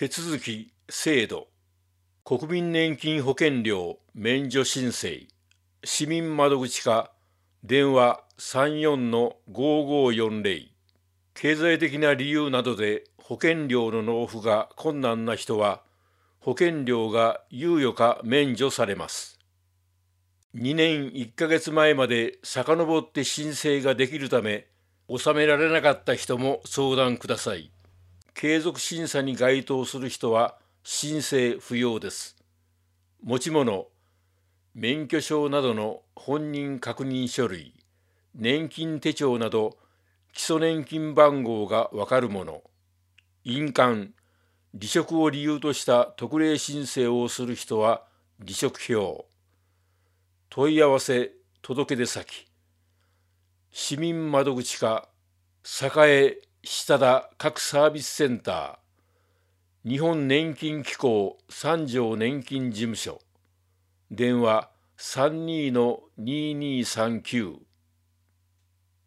手続き制度、国民年金保険料免除申請、市民窓口課、電話34-5540。経済的な理由などで保険料の納付が困難な人は、保険料が猶予か免除されます。2年1ヶ月前まで遡って申請ができるため、納められなかった人も相談ください。継続審査に該当する人は申請不要です。持ち物、免許証などの本人確認書類、年金手帳など基礎年金番号がわかるもの、印鑑、離職を理由とした特例申請をする人は離職票、問い合わせ届出先、市民窓口課、栄下田各サービスセンター、日本年金機構三条年金事務所、電話32-2239